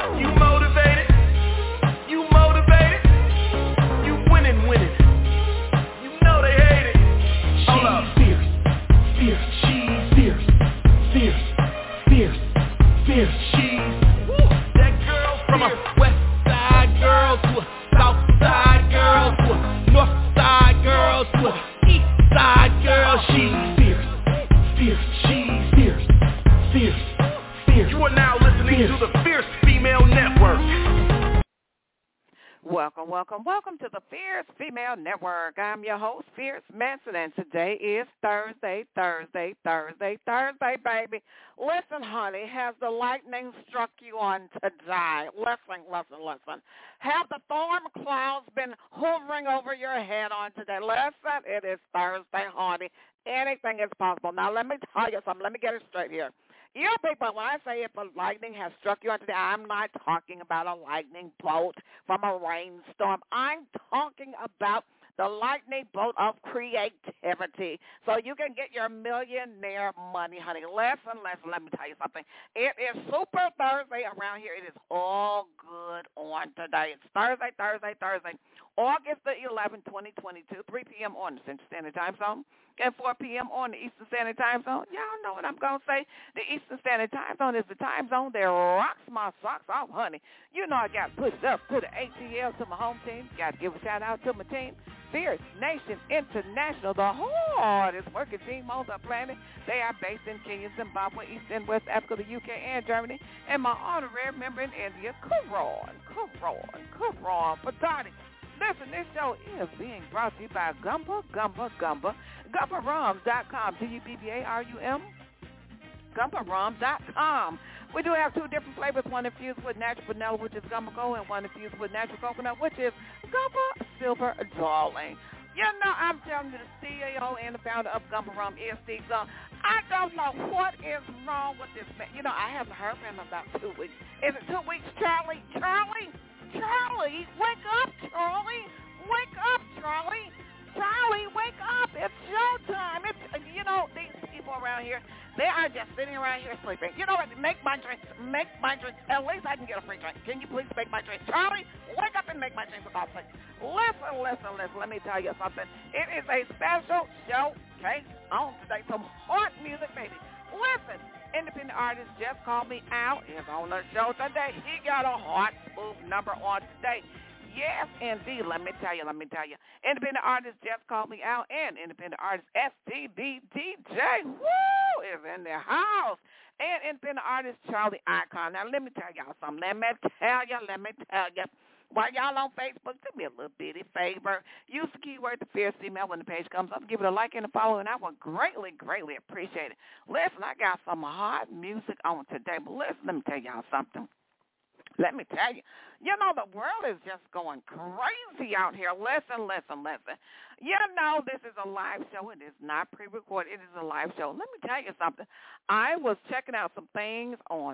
You motivated? You motivated? You winning. You know they hate it. Hold up. Fierce. She's fierce. She's that girl from a west side girl to a south side girl to a north side girl to a east side girl. She's fierce. She's fierce. You are now listening to the Fierce Female Network. Welcome to the Fierce Female Network. I'm your host, Fierce Manson, and today is Thursday, baby. Listen, honey, has the lightning struck you on today? Listen. Have the storm clouds been hovering over your head on today? Listen, it is Thursday, honey. Anything is possible. Now, let me tell you something. Let me get it straight here. You people, when I say if a lightning has struck you on today, I'm not talking about a lightning bolt from a rainstorm. I'm talking about the lightning bolt of creativity. So you can get your millionaire money, honey. Listen, let me tell you something. It is Super Thursday around here. It is all good on today. It's Thursday, August the 11th, 2022, 3 p.m. on the Central Standard Time Zone and 4 p.m. on the Eastern Standard Time Zone. Y'all know what I'm going to say. The Eastern Standard Time Zone is the time zone that rocks my socks off, honey. You know I got to push it up to the ATL, to my home team. Got to give a shout-out to my team. Fierce Nation International, the hardest working team on the planet. They are based in Kenya, Zimbabwe, East and West Africa, the UK, and Germany. And my honorary member in India, Kuron Patani. Listen, this show is being brought to you by Gumba, GumbaRums.com, GUBBARUM, GumbaRums.com. We do have two different flavors, one infused with natural vanilla, which is Gumba Gold, and one infused with natural coconut, which is Gumba Silver Darling. You know, I'm telling you, the CEO and the founder of Gumba Rum is Steve Zone. I don't know what is wrong with this man. You know, I haven't heard from him in about 2 weeks. Is it 2 weeks, Charlie, wake up, Charlie. Wake up, Charlie. Charlie, wake up. It's showtime. It's, you know, these people around here, they are just sitting around here sleeping. You know what? Make my drink. At least I can get a free drink. Can you please make my drink? Charlie, wake up and make my drink for God's sake. Listen. Let me tell you something. It is a special showcase on today. Some hot music, baby. Listen. Independent artist Just Call Me Out is on the show today. He got a hot, smooth number on today. Yes, indeed. Let me tell you. Independent artist Just Call Me Out and independent artist STD DJ is in their house. And independent artist Charlie Icon. Now, let me tell y'all something. Let me tell you. While y'all on Facebook, do me a little bitty favor. Use the keyword, the Fierce Female, when the page comes up. Give it a like and a follow, and I would greatly appreciate it. Listen, I got some hot music on today, but listen, let me tell y'all something. Let me tell you, you know, the world is just going crazy out here. Listen. You know, this is a live show. It is not pre-recorded. It is a live show. Let me tell you something. I was checking out some things on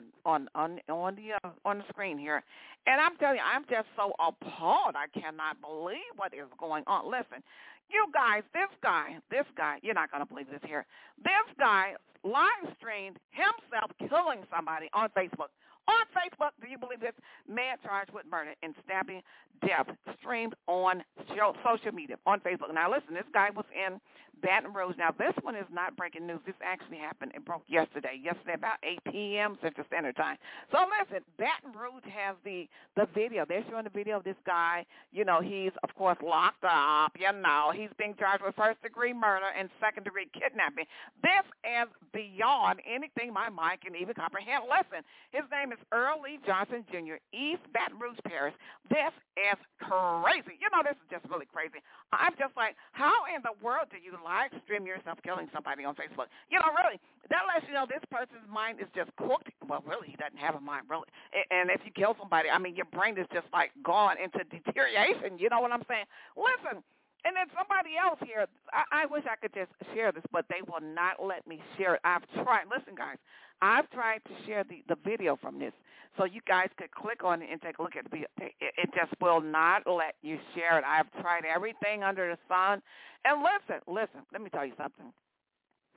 the screen here, and I'm telling you, I'm just so appalled. I cannot believe what is going on. Listen, you guys, this guy, you're not going to believe this here. This guy live streamed himself killing somebody on Facebook. On Facebook, do you believe this? Man charged with murder and stabbing death streamed on social media, on Facebook. Now, listen, this guy was in Baton Rouge. Now, this one is not breaking news. This actually happened. It broke yesterday about 8 p.m. Central Standard Time. So, listen, Baton Rouge has the video. They're showing the video of this guy. You know, he's, of course, locked up. You know, he's being charged with first-degree murder and second-degree kidnapping. This is beyond anything my mind can even comprehend. Listen, his name is Earl Lee Johnson, Jr., East Baton Rouge Parish. This is crazy. You know, this is just really crazy. I'm just like, how in the world do you live stream yourself killing somebody on Facebook? You know, really, that lets you know this person's mind is just cooked. Well, really, he doesn't have a mind, really. And if you kill somebody, I mean, your brain is just like gone into deterioration. You know what I'm saying? Listen. And then somebody else here, I wish I could just share this, but they will not let me share it. I've tried. Listen, guys, I've tried to share the video from this so you guys could click on it and take a look at the video. It just will not let you share it. I've tried everything under the sun. And listen, let me tell you something.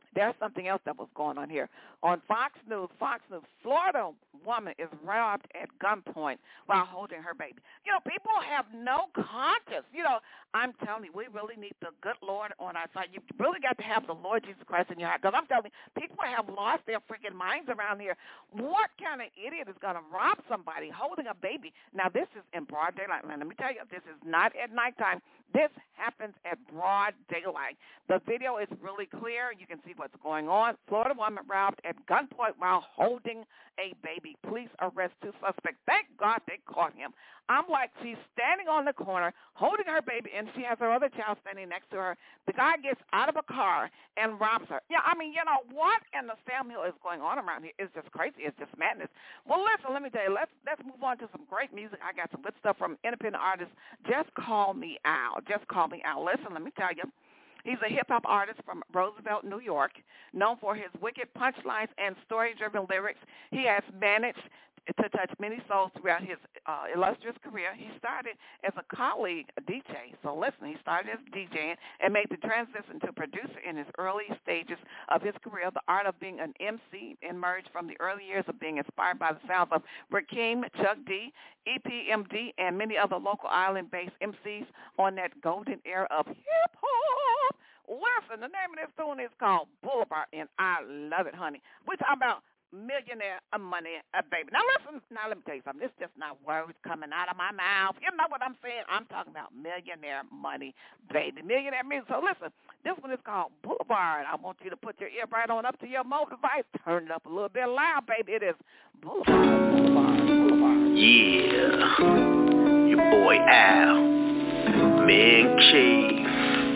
There's something else that was going on here. On Fox News, Florida woman is robbed at gunpoint while holding her baby. You know, people have no conscience. You know, I'm telling you, we really need the good Lord on our side. You really got to have the Lord Jesus Christ in your heart, because I'm telling you, people have lost their freaking minds around here. What kind of idiot is going to rob somebody holding a baby? Now, this is in broad daylight. Let me tell you, this is not at nighttime. This happens at broad daylight. The video is really clear. You can see what's going on. Florida woman robbed at gunpoint while holding a baby. Police arrest 2 suspects. Thank God they caught him. I'm like, she's standing on the corner holding her baby, and she has her other child standing next to her. The guy gets out of a car and robs her. Yeah, I mean, you know, what in the Sam Hill is going on around here? It's just crazy. It's just madness. Well, listen, let me tell you, let's move on to some great music. I got some good stuff from independent artists. Just Call Me Al. Just Call Me Al. Listen, let me tell you. He's a hip-hop artist from Roosevelt, New York, known for his wicked punchlines and story-driven lyrics. He has managed to touch many souls throughout his illustrious career. He started as a colleague, a DJ. So listen, he started as DJing and made the transition to producer in his early stages of his career. The art of being an MC emerged from the early years of being inspired by the sounds of Rakim, Chuck D, EPMD, and many other local island-based MCs on that golden era of hip-hop. Listen, the name of this tune is called Boulevard, and I love it, honey. We're talking about millionaire money, baby. Now listen, let me tell you something. This is just not words coming out of my mouth. You know what I'm saying? I'm talking about millionaire money, baby. Millionaire music. So listen, this one is called Boulevard. I want you to put your ear right on up to your mobile device. Turn it up a little bit loud, baby. It is Boulevard. Yeah. Your boy Al. Man Cave.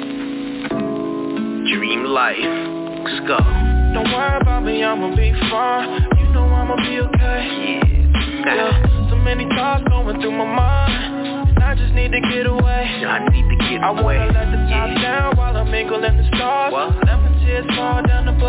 Dream Life. Let's go. Don't worry about me, I'ma be fine. You know I'ma be okay. Yeah. So many thoughts going through my mind, and I just need to get away. I need to get away. I wanna let the top down while I'm mingling the stars. Let my tears fall down the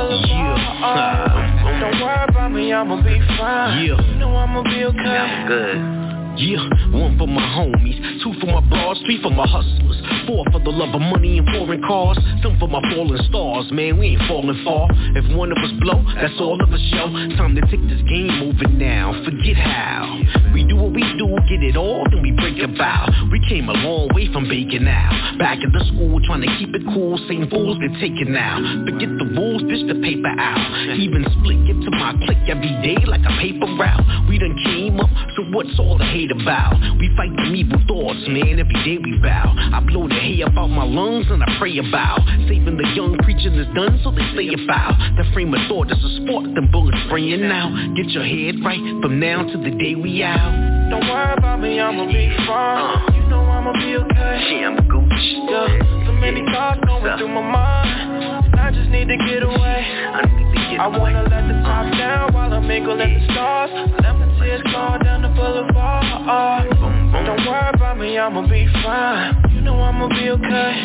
boulevard. Don't worry about me, I'ma be fine. You know I'ma be okay. I'm good. Yeah, 1 for my homies, 2 for my bros, 3 for my hustlers, 4 for the love of money and foreign cars, some for my falling stars, man, we ain't falling far. If one of us blow, that's all of us show. Time to take this game moving now, forget how. We do what we do, get it all, then we break a vow. We came a long way from baking now. Back in the school, trying to keep it cool, same fools get taken now. Forget the rules, bitch, the paper out. Even split, get to my clique every day like a paper route. We done came up, so what's all the hate about? We fight them evil thoughts, man, every day we bow. I blow the hay up out my lungs and I pray about saving the young preacher that's done, so they say about the frame of thought is a sport, them bullets spraying now. Get your head right from now to the day we out. Don't worry about me, I'ma be fine. You know I'ma be okay. Yeah, I'm Gucci. Yeah. So many thoughts going through my mind, I just need to get away. I wanna let the top down while I'm mingling the stars. Let my tears fall down the boulevard. Don't worry about me, I'ma be fine. You know I'ma be okay.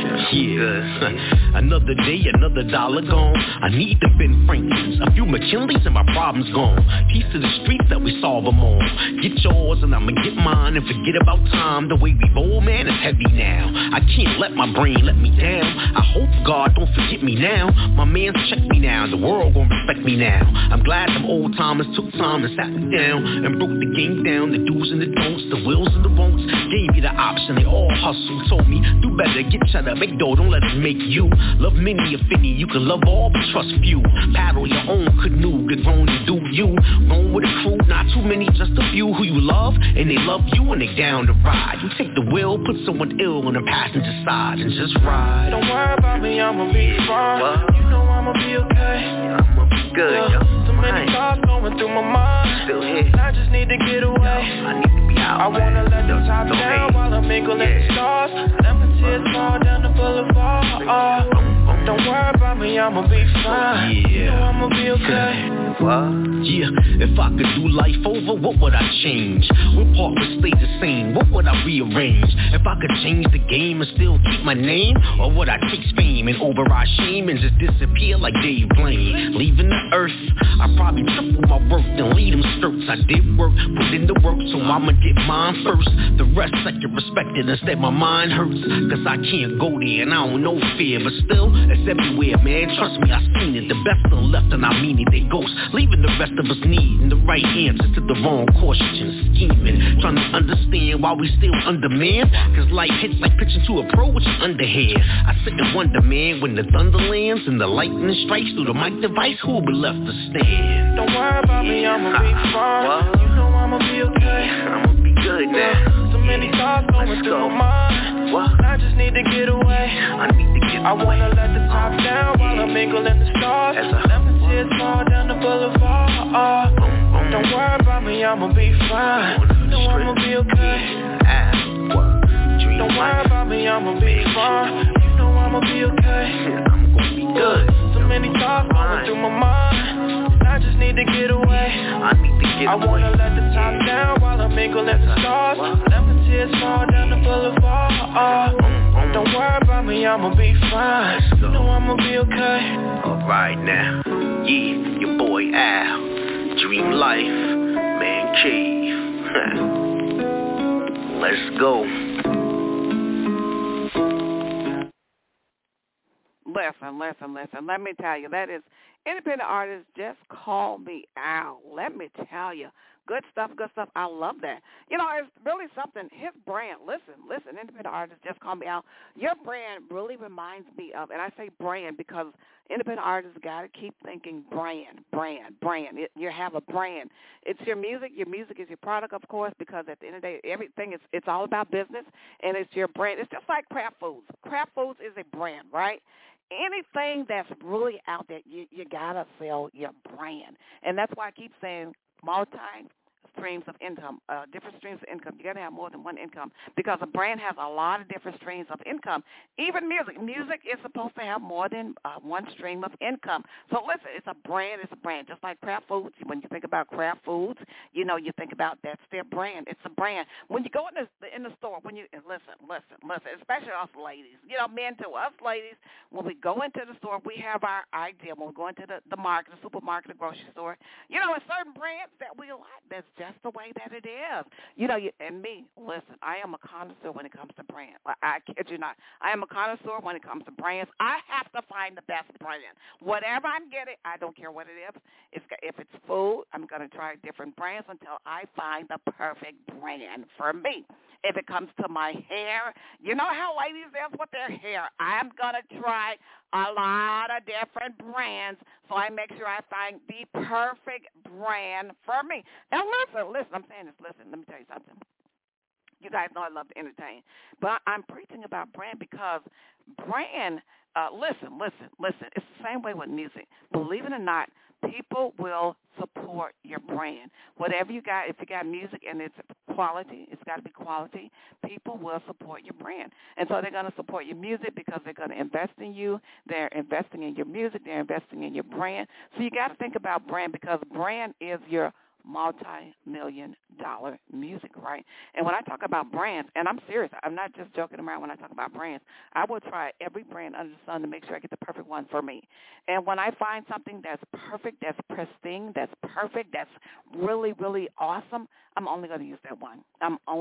Yeah, another day, another dollar gone. I need them Ben Franklins, a few McKinleys, and my problems gone. Peace to the streets that we solve them all. Get yours and I'ma get mine, and forget about time. The way we roll, man, is heavy now. I can't let my brain let me down. I hope God don't forget me now. My man's check me now, the world gon' respect me now. I'm glad them old timers took time and sat me down and broke the game down. The do's and the don'ts, the wills and the won'ts. Gave me the option, they all hustle. Told me, do better, get shut up, make dough, don't let it make you. Love many if any, you can love all but trust few. Paddle your own canoe, get grown and do you. Roll with a crew, not too many, just a few who you love, and they love you and they down to ride. You take the wheel, put someone ill on the passenger side and just ride. Don't worry about me, I'ma be fine. You know I'ma be okay. I'ma be good, yo. So many thoughts going through my mind, still here. I just need to get away. I need to be out. I wanna let the top down while I'm mingling the stars. Let my tears fall down the boulevard. Don't worry about me, I'ma be fine. Yeah. You know I'ma be okay. Yeah, if I could do life over, what would I change? What part would stay the same? What would I rearrange? If I could change the game and still keep my name, or would I chase fame and override shame and just disappear like Dave Blaine? Leaving the earth, I'd probably triple my worth and lead them skirts. I did work, put in the work, so I'ma get mine first. The rest I can respect it, instead my mind hurts, cause I can't go there and I don't know fear. But still, it's everywhere, man, trust me, I seen it. The best are left and I mean it, they ghosts, leaving the rest of us needing the right answers to the wrong questions. Scheming, trying to understand why we still undermanned, cause life hits like pitching to a pro with your underhand. I sit and wonder, man, when the thunder lands and the lightning strikes through the mic device, who'll be left to stand? Don't worry about me, I'ma be fine. You know I'ma be okay. I'ma be good now. So many thoughts going through my mind. I just need to get away. I wanna let the top down while I'm mingling the stars. Let my tears fall down the boulevard. Don't worry about me, I'ma be fine. You know I'ma be okay. Don't worry about me, I'ma be fine. You know I'ma be okay. I'm gonna be good. So many thoughts going through my mind. I just need to get away. I wanna let the top down while I'm mingling the stars. Let my tears fall down the boulevard. Don't worry about me, I'ma be fine. You know I'ma be okay. Alright now, yeah, your boy Al, Dream Life, Man Cave. Let's go. Listen. Let me tell you, that is independent artist. Just call me out. Let me tell you. Good stuff. I love that. You know, it's really something. His brand, listen, independent artist, just call me out. Your brand really reminds me of, and I say brand because independent artists got to keep thinking brand. You have a brand. It's your music. Your music is your product, of course, because at the end of the day, everything it's all about business, and it's your brand. It's just like Kraft Foods. Kraft Foods is a brand, right? Anything that's really out there, you got to sell your brand. And that's why I keep saying streams of income, different streams of income. You got to have more than one income because a brand has a lot of different streams of income. Even music is supposed to have more than one stream of income. So listen, it's a brand, just like Kraft Foods. When you think about Kraft Foods, you know, you think about that's their brand. It's a brand. When you go in the store, when you listen, especially us ladies, you know, men too, us ladies, when we go into the store, we have our idea. When we go into the market, the supermarket, the grocery store, you know, certain brands that we like, that's just the way that it is. You know, and me, listen, I am a connoisseur when it comes to brands. I kid you not. I am a connoisseur when it comes to brands. I have to find the best brand. Whatever I'm getting, I don't care what it is. If it's food, I'm going to try different brands until I find the perfect brand for me. If it comes to my hair, you know how ladies is with their hair. I'm going to try a lot of different brands so I make sure I find the perfect brand for me. And listen, I'm saying this, listen, let me tell you something. You guys know I love to entertain, but I'm preaching about brand because brand, listen, it's the same way with music. Believe it or not, people will support your brand. Whatever you got, if you got music and it's quality, it's got to be quality, people will support your brand. And so they're going to support your music because they're going to invest in you. They're investing in your music. They're investing in your brand. So you got to think about brand because brand is your multi-million-dollar music, right? And when I talk about brands, and I'm serious, I'm not just joking around when I talk about brands, I will try every brand under the sun to make sure I get the perfect one for me. And when I find something that's perfect, that's pristine, that's perfect, that's really, really awesome, I'm only going to use that one.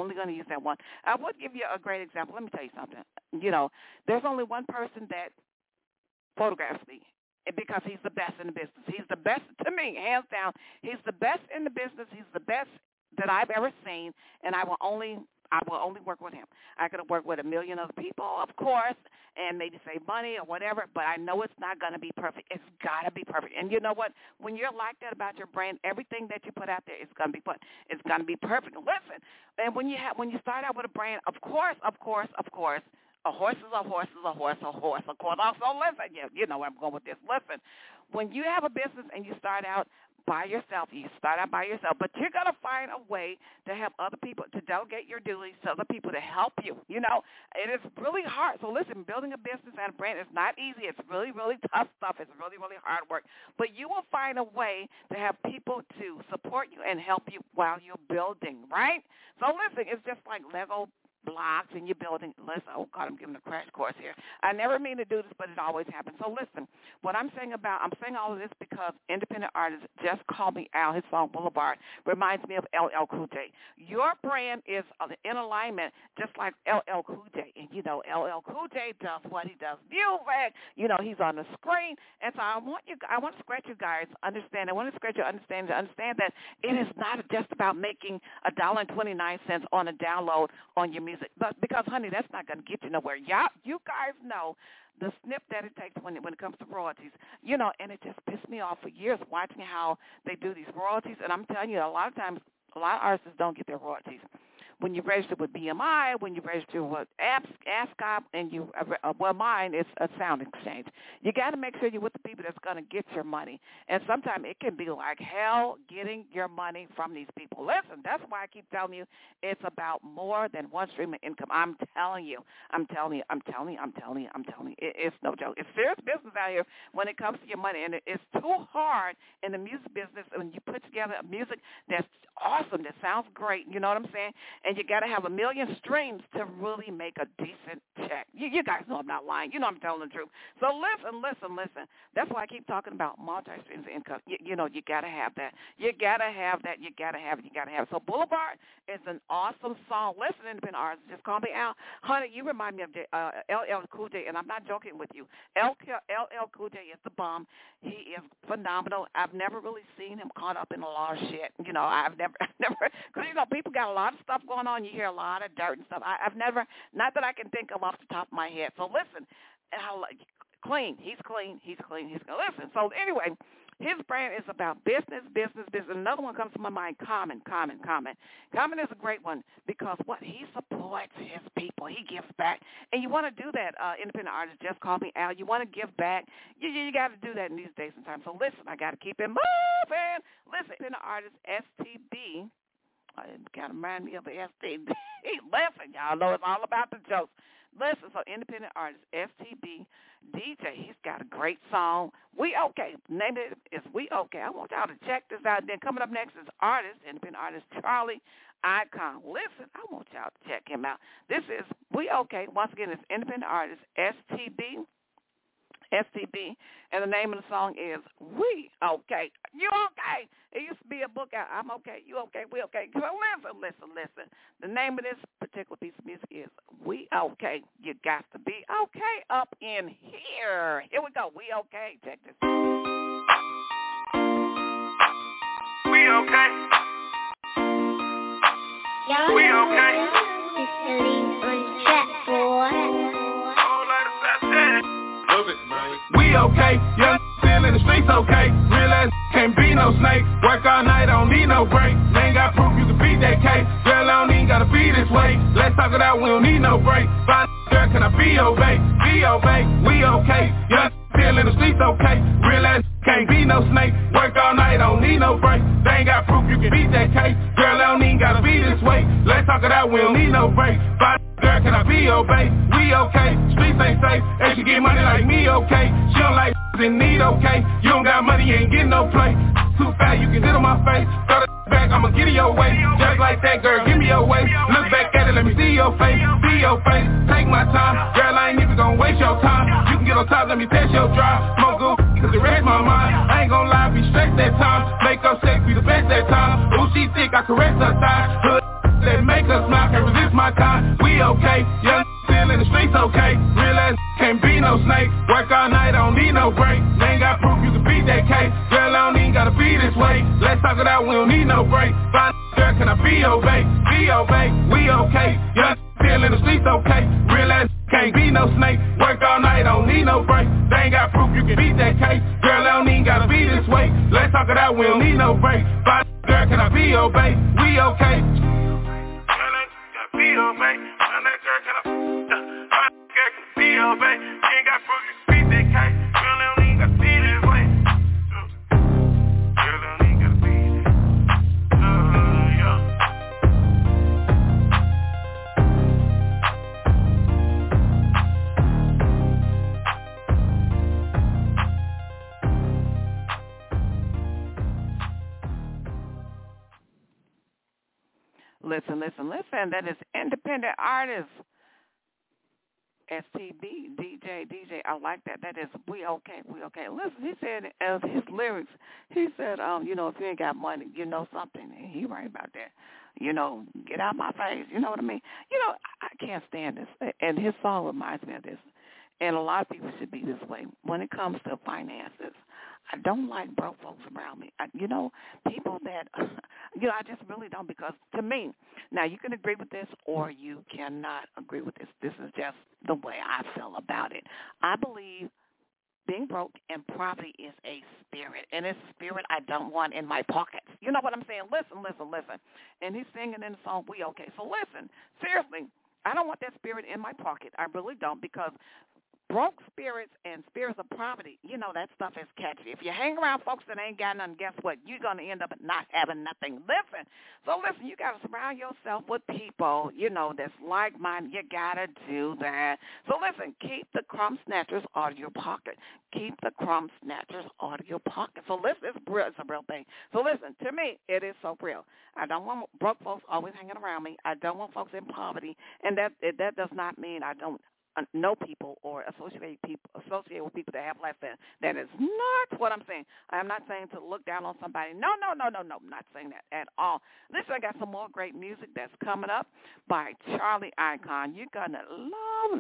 I would give you a great example. Let me tell you something. You know, there's only one person that photographs me. Because he's the best in the business. He's the best to me, hands down. He's the best in the business. He's the best that I've ever seen, and I will only work with him. I could have worked with a million other people, of course, and maybe save money or whatever, but I know it's not going to be perfect. It's got to be perfect. And you know what? When you're like that about your brand, everything that you put out there is going to be it's going to be perfect. Listen, and when you start out with a brand, of course, a horse is a horse is a horse, of course. Also, listen, you know where I'm going with this. Listen, when you have a business and you start out, by yourself. You start out by yourself, but you're going to find a way to help other people, to delegate your duties to other people to help you. You know, it is really hard. So listen, building a business and a brand is not easy. It's really, really tough stuff. It's really, really hard work. But you will find a way to have people to support you and help you while you're building, right? So listen, it's just like Lego blocks and you're building. Listen, oh God, I'm giving a crash course here. I never mean to do this, but it always happens. So listen, what I'm saying all of this because independent artist Just Call Me Al, his song Boulevard, reminds me of LL Cool J. Your brand is in alignment just like LL Cool J. And you know, LL Cool J does what he does. Music, you know, he's on the screen. And so I want to scratch you guys understand. I want to scratch your understanding to understand that it is not just about making $1.29 on a download on your music. But because, honey, that's not going to get you nowhere. You guys know the snip that it takes when it comes to royalties. You know, and it just pissed me off for years watching how they do these royalties. And I'm telling you, a lot of times, a lot of artists don't get their royalties. When you register with BMI, when you register with ASCAP, and mine is a sound exchange. You got to make sure you're with the people that's going to get your money. And sometimes it can be like hell getting your money from these people. Listen, that's why I keep telling you it's about more than one stream of income. I'm telling you. It's no joke. It's serious business out here when it comes to your money. And it's too hard in the music business when you put together a music that's awesome, that sounds great, you know what I'm saying? And you got to have 1 million streams to really make a decent check. You guys know I'm not lying. You know I'm telling the truth. So listen. That's why I keep talking about multi-streams of income. You know, you got to have that. You got to have it. So Boulevard is an awesome song. Listen, independent artists, Just Call Me Al. Honey, you remind me of LL Cool J, and I'm not joking with you. LL Cool J is the bomb. He is phenomenal. I've never really seen him caught up in a lot of shit. You know, I've never, because, you know, people got a lot of stuff going on. You hear a lot of dirt and stuff. I've never, not that I can think of off the top of my head. So listen, clean. He's clean. Listen, so anyway, his brand is about business. Another one comes to my mind, Common. Common is a great one because what he supports his people. He gives back. And you want to do that, independent artist, Just Call Me Al. You want to give back. You got to do that in these days and times. So listen, I got to keep it moving. Listen, independent artist, STB. It kind of reminds me of the STB. Listen, y'all know it's all about the jokes. Listen, so independent artist, STB, DJ, he's got a great song, We Okay. Name it is We Okay. I want y'all to check this out. Then coming up next is independent artist Charlie Icon. Listen, I want y'all to check him out. This is We Okay. Once again, it's independent artist, STB, and the name of the song is We Okay. You okay? It used to be a book out. I'm okay. You okay? We okay? So listen. The name of this particular piece of music is We Okay. You got to be okay up in here. Here we go. We okay. Check this out. We okay. We okay. It's Elise on the track, boy. We okay, young still in the streets okay. Real ass can't be no snake. Work all night, don't need no break. They ain't got proof you can beat that case. Girl, I don't even gotta be this way. Let's talk it out, we don't need no break. Fine girl, can I be your babe? Be your babe, we okay. Young still in the streets okay. Real ass can't be no snake. Work all night, don't need no break. They ain't got proof you can beat that case. Girl, I don't even gotta be this way. Let's talk it out, we don't need no break. Fine girl, can I be your babe? We okay. Streets ain't safe. And she get money like me, okay. She don't like in need, okay. You don't got money, you ain't getting no play. Too fat, you can sit on my face. Throw the back, I'ma get in your way. Just like that, girl, give me your way. Look back at it, let me see your face. See your face, take my time. Girl, I ain't even gonna waste your time. You can get on top, let me test your drive. Smoke good, cause it raised my mind. I ain't gonna lie, be stressed that time. Make up sex, be the best that time. Ooh, she thick, I caress her thigh. Hood, that make us smile, can't resist my time. We okay, young still in the streets okay. Real ass can't be no snake. Work all night, don't need no break. They ain't got proof you can beat that case. Girl, I don't even gotta be this way. Let's talk it out, we don't need no break. Fine girl, can I be your babe? Be your babe, we okay. Young still in the streets okay. Real ass can't be no snake. Work all night, don't need no break. They ain't got proof you can beat that case. Girl, I don't even gotta be this way. Let's talk it out, we don't need no break. Fine girl, can I be your babe? We okay. Be your babe, and that girl can be your babe. You ain't got proof you can beat that case. Girl, I don't even got to be that way. Girl, I don't even got Listen. That is independent artist. STB, DJ, I like that. That is, we okay. Listen, he said, as his lyrics, he said, if you ain't got money, you know something. And he right about that. Get out my face. You know what I mean? I can't stand this. And his song reminds me of this. And a lot of people should be this way. When it comes to finances, I don't like broke folks around me. People that, I just really don't, because to me, now you can agree with this or you cannot agree with this. This is just the way I feel about it. I believe being broke and poverty is a spirit, and it's a spirit I don't want in my pockets. You know what I'm saying? Listen. And he's singing in the song, We Okay. So listen, seriously, I don't want that spirit in my pocket. I really don't, because broke spirits and spirits of poverty, that stuff is catchy. If you hang around folks that ain't got nothing, guess what? You're going to end up not having nothing. Listen, you got to surround yourself with people, that's like-minded. You got to do that. So listen, keep the crumb snatchers out of your pocket. Keep the crumb snatchers out of your pocket. So listen, it's a real thing. So listen, to me, it is so real. I don't want broke folks always hanging around me. I don't want folks in poverty, and that does not mean I don't know people or associate with people that have less than. That is not what I'm saying. I'm not saying to look down on somebody. No. I'm not saying that at all. Listen, I got some more great music that's coming up by Charlie Icon. You're going to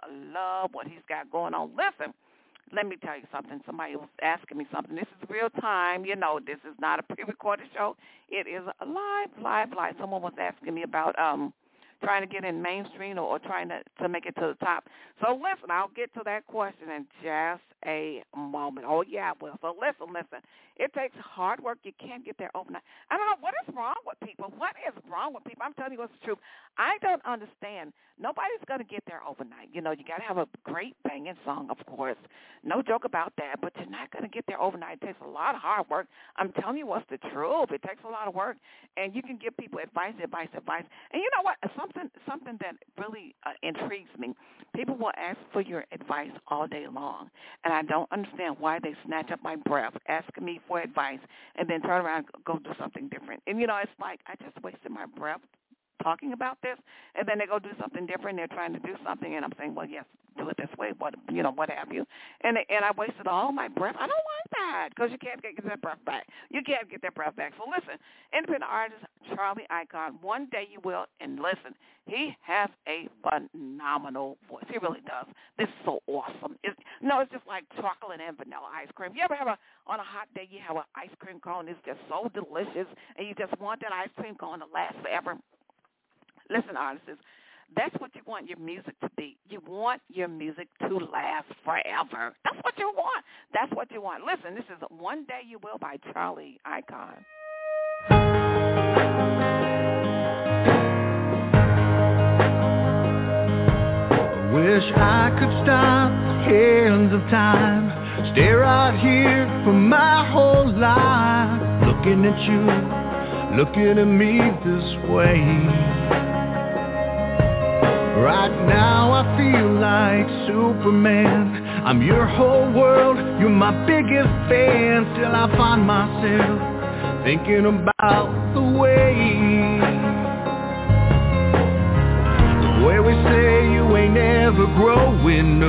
love what he's got going on. Listen, let me tell you something. Somebody was asking me something. This is real time. This is not a pre-recorded show. It is a live. Someone was asking me about trying to get in mainstream or trying to make it to the top. So listen, I'll get to that question in just a moment. Oh, yeah, I will. So listen. It takes hard work. You can't get there overnight. I don't know. What is wrong with people? What is wrong with people? I'm telling you what's the truth. I don't understand. Nobody's going to get there overnight. You got to have a great banging song, of course. No joke about that, but you're not going to get there overnight. It takes a lot of hard work. I'm telling you what's the truth. It takes a lot of work, and you can give people advice. And you know what? Something that really intrigues me. People will ask for your advice all day long, and I don't understand why they snatch up my breath asking me for advice and then turn around and go do something different. And, it's like I just wasted my breath talking about this, and then they go do something different. They're trying to do something, and I'm saying, well, yes, do it this way, what have you. And I wasted all my breath. I don't like that, because you can't get that breath back. So listen, independent artist Charlie Icon, one day you will, and listen, he has a phenomenal voice. He really does. This is so awesome. It's just like chocolate and vanilla ice cream. You ever have on a hot day, you have an ice cream cone. It's just so delicious, and you just want that ice cream cone to last forever. Listen, artists, that's what you want your music to be. You want your music to last forever. That's what you want. Listen, this is One Day You Will by Charlie Icon. Wish I could stop the hands of time, stay right here for my whole life, looking at you, looking at me this way. Right now I feel like Superman. I'm your whole world, you're my biggest fan. Still I find myself thinking about the way we say you ain't ever growing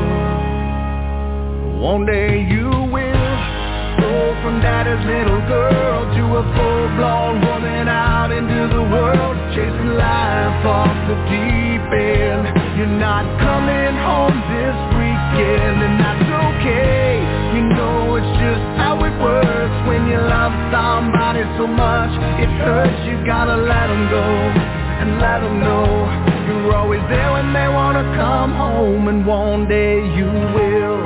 up. One day you will go from daddy's little girl to a full-blown woman out into the world, chasing life off the deep end. You're not coming home this weekend, and that's okay. It's just how it works when you love somebody so much it hurts. You gotta let them go and let them know you're always there when they wanna come home, and one day you will.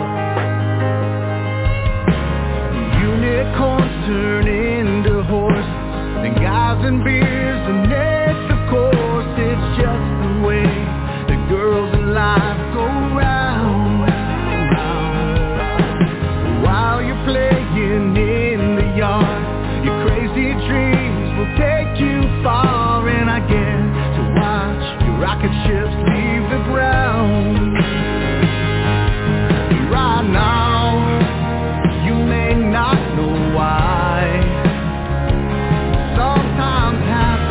Unicorns turn into horses, and guys and beers the next, of course. It's just the way the girls in life go round, round. While you're playing in the yard, your crazy dreams will take you far, and I get to watch your rocket ships leave the ground. Right now, you may not know why. Sometimes happiness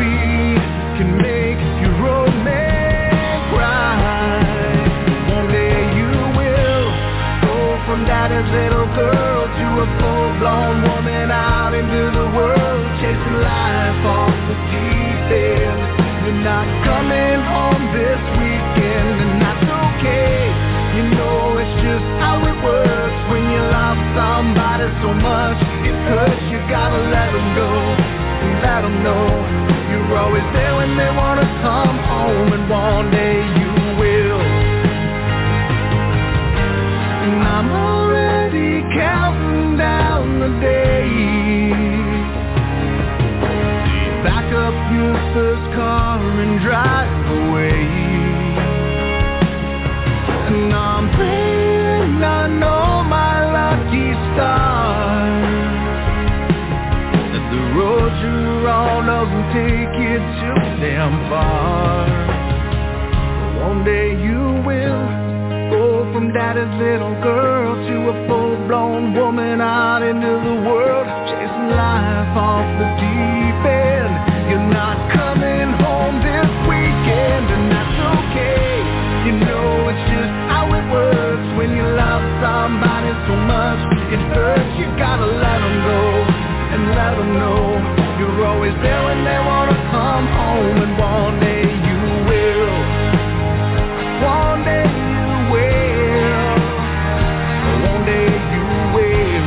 girl to a full-blown woman out into the world, chasing life off the deep end. You're not coming home this weekend, and that's okay. You know it's just how it works when you love somebody so much it hurts. You gotta let them go and let them know you're always there when they wanna come home, and one day you will. And I'm already counting down the days. Back up your first car and drive away. And I'm praying I know my lucky stars, that the road you're on doesn't take you too damn far. One day you will go from daddy's little girl to a full-blown woman out into the world, chasing life off the deep end. You're not coming home this weekend, and that's okay. You know it's just how it works when you love somebody so much it hurts. You gotta let them go and let them know you're always there when they wanna come home, and one day you will. One day you will. One day you will.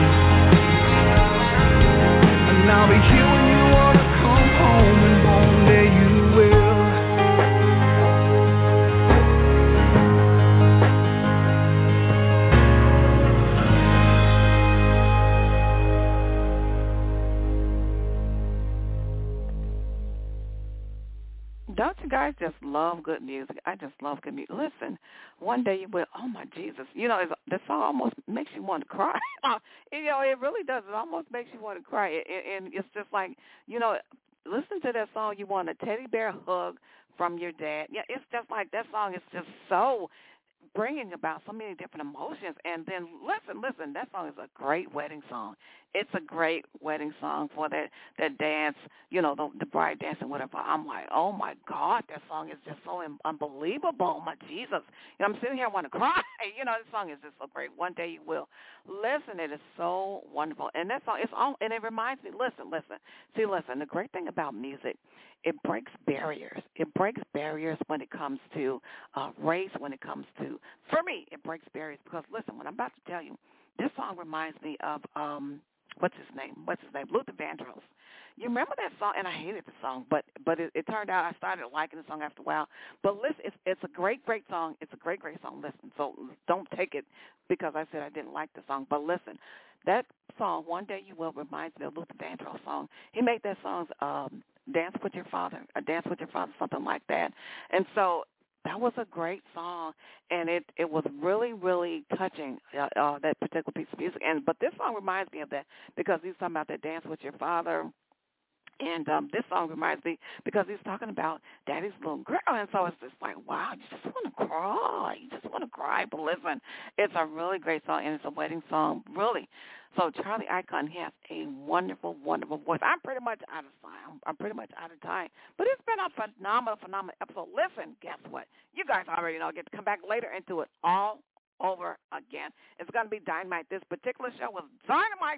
And I'll be here when you wanna come home, and one day you will. Don't you guys just love good music? I just love good music. Listen, one day you will. Oh my Jesus! You know, the song almost makes you want to cry. You know, it really does. It almost makes you want to cry. And it's just like, you know, listen to that song. You want a teddy bear hug from your dad. Yeah, it's just like that song is just so bringing about so many different emotions. And then listen, that song is a great wedding song. It's a great wedding song for that dance, you know, the bride dancing, whatever. I'm like, oh my God, that song is just so unbelievable. My Jesus. You know, I'm sitting here, I want to cry. You know, this song is just so great. One day you will. Listen, it is so wonderful. And that song, and it reminds me, listen. See, the great thing about music, it breaks barriers. It breaks barriers when it comes to race, when it comes to, for me, it breaks barriers because, listen, what I'm about to tell you, this song reminds me of, what's his name? Luther Vandross. You remember that song? And I hated the song, but it turned out I started liking the song after a while. But listen, it's a great song. It's a great song. Listen, so don't take it because I said I didn't like the song. But listen, that song, One Day You Will, reminds me of Luther Vandross' song. He made that song, Dance with Your Father, something like that. And so that was a great song, and it was really, really touching, that particular piece of music. But this song reminds me of that because he's talking about that Dance with Your Father. And this song reminds me because he's talking about daddy's little girl. And so it's just like, wow, you just want to cry. But listen, it's a really great song, and it's a wedding song, really. So Charlie Icahn, he has a wonderful, wonderful voice. I'm pretty much out of time. But it's been a phenomenal episode. Listen, guess what? You guys already know. I get to come back later and do it all over again. It's going to be dynamite. This particular show was dynamite.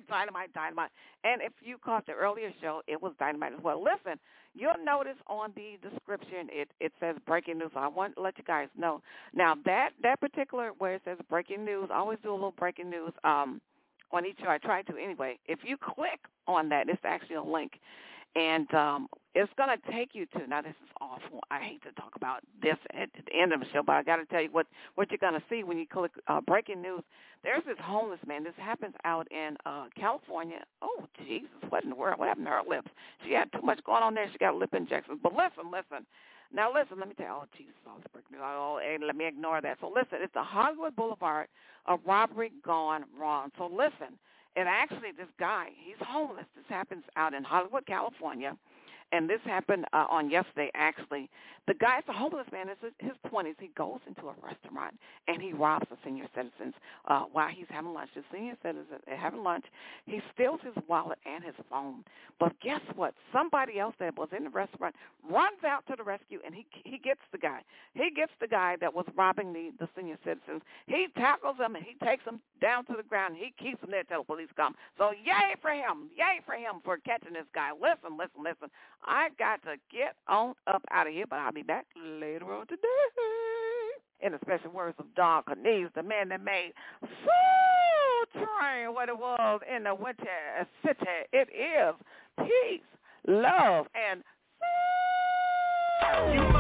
And if you caught the earlier show, it was dynamite as well. Listen, you'll notice on the description it says breaking news. So I want to let you guys know. Now, that particular where it says breaking news, I always do a little breaking news on each show. I try to anyway. If you click on that, it's actually a link. And it's going to take you to, now this is awful. I hate to talk about this at the end of the show, but I got to tell you what you're going to see when you click breaking news. There's this homeless man. This happens out in California. Oh, Jesus, what in the world? What happened to her lips? She had too much going on there. She got lip injections. But listen. Now, listen, let me tell you. Oh, Jesus, all the breaking news. Oh, hey, let me ignore that. So, listen, it's the Hollywood Boulevard, a robbery gone wrong. So, listen. And actually, this guy, he's homeless. This happens out in Hollywood, California. and this happened on yesterday, actually. The guy, it's a homeless man, in his 20s. He goes into a restaurant, and he robs the senior citizens while he's having lunch. The senior citizens are having lunch. He steals his wallet and his phone. But guess what? Somebody else that was in the restaurant runs out to the rescue, and he gets the guy. He gets the guy that was robbing the senior citizens. He tackles him, and he takes him down to the ground, and he keeps him there till the police come. So yay for him. Yay for him for catching this guy. Listen. I got to get on up out of here, but I'll be back later on today. In the special words of Don Cornelius, the man that made Soul Train what it was in the Winter City. It is peace, love, and soul.